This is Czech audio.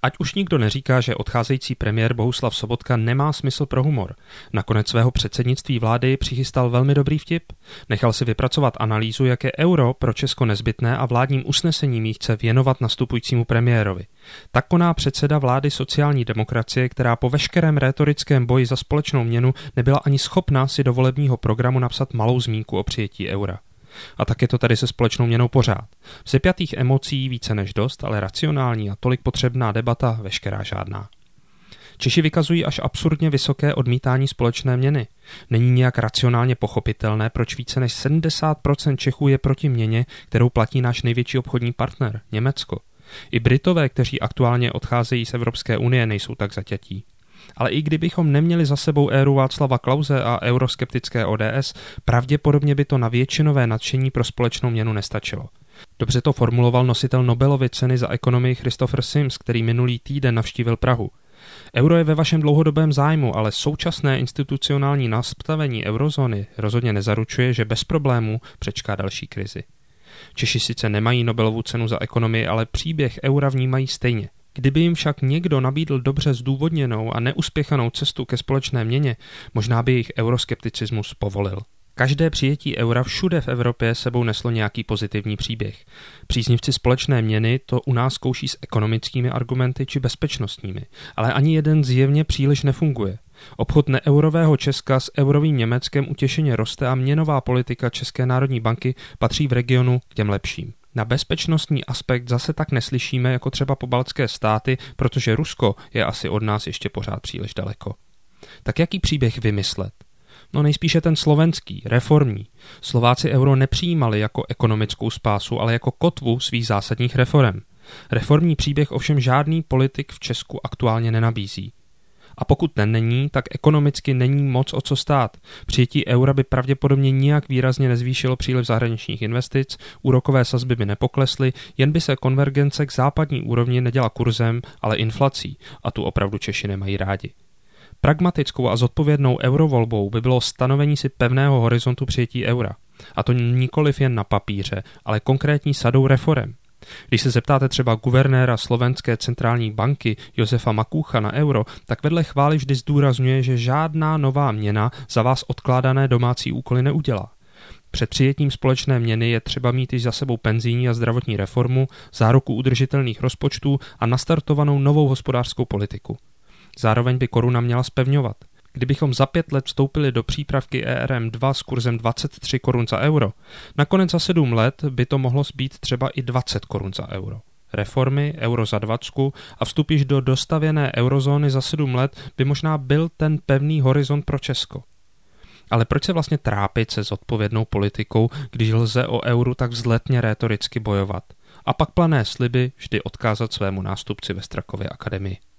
Ať už nikdo neříká, že odcházející premiér Bohuslav Sobotka nemá smysl pro humor. Nakonec svého předsednictví vlády přichystal velmi dobrý vtip. Nechal si vypracovat analýzu, jak je euro pro Česko nezbytné a vládním usnesením jí chce věnovat nastupujícímu premiérovi. Tak koná předseda vlády sociální demokracie, která po veškerém rétorickém boji za společnou měnu nebyla ani schopná si do volebního programu napsat malou zmínku o přijetí eura. A tak je to tady se společnou měnou pořád. Vzepjatých emocí více než dost, ale racionální a tolik potřebná debata veškerá žádná. Češi vykazují až absurdně vysoké odmítání společné měny. Není nějak racionálně pochopitelné, proč více než 70% Čechů je proti měně, kterou platí náš největší obchodní partner, Německo. I Britové, kteří aktuálně odcházejí z Evropské unie, nejsou tak zaťatí. Ale i kdybychom neměli za sebou éru Václava Klause a euroskeptické ODS, pravděpodobně by to na většinové nadšení pro společnou měnu nestačilo. Dobře to formuloval nositel Nobelovy ceny za ekonomii Christopher Sims, který minulý týden navštívil Prahu. Euro je ve vašem dlouhodobém zájmu, ale současné institucionální nastavení eurozóny rozhodně nezaručuje, že bez problémů přečká další krizi. Češi sice nemají Nobelovu cenu za ekonomii, ale příběh eura vnímají stejně. Kdyby jim však někdo nabídl dobře zdůvodněnou a neuspěchanou cestu ke společné měně, možná by jejich euroskepticismus povolil. Každé přijetí eura všude v Evropě sebou neslo nějaký pozitivní příběh. Příznivci společné měny to u nás zkouší s ekonomickými argumenty či bezpečnostními, ale ani jeden zjevně příliš nefunguje. Obchod neeurového Česka s eurovým Německem utěšeně roste a měnová politika České národní banky patří v regionu k těm lepším. Na bezpečnostní aspekt zase tak neslyšíme jako třeba pobaltské státy, protože Rusko je asi od nás ještě pořád příliš daleko. Tak jaký příběh vymyslet? No nejspíše ten slovenský, reformní. Slováci euro nepřijímali jako ekonomickou spásu, ale jako kotvu svých zásadních reforem. Reformní příběh ovšem žádný politik v Česku aktuálně nenabízí. A pokud ten není, tak ekonomicky není moc o co stát. Přijetí eura by pravděpodobně nijak výrazně nezvýšilo příliv zahraničních investic, úrokové sazby by nepoklesly, jen by se konvergence k západní úrovni neděla kurzem, ale inflací, a tu opravdu Češi nemají rádi. Pragmatickou a zodpovědnou eurovolbou by bylo stanovení si pevného horizontu přijetí eura. A to nikoliv jen na papíře, ale konkrétní sadou reforem. Když se zeptáte třeba guvernéra slovenské centrální banky Josefa Makúcha na euro, tak vedle chvály vždy zdůrazňuje, že žádná nová měna za vás odkládané domácí úkoly neudělá. Před přijetím společné měny je třeba mít již za sebou penzijní a zdravotní reformu, záruku udržitelných rozpočtů a nastartovanou novou hospodářskou politiku. Zároveň by koruna měla zpevňovat. Kdybychom za 5 let vstoupili do přípravky ERM2 s kurzem 23 korun za euro, nakonec za 7 let by to mohlo být třeba i 20 korun za euro. Reformy, euro za 20 a vstup již do dostavěné eurozóny za 7 let by možná byl ten pevný horizont pro Česko. Ale proč se vlastně trápit se zodpovědnou politikou, když lze o euru tak vzletně rétoricky bojovat? A pak plané sliby vždy odkázat svému nástupci ve Strakově akademii.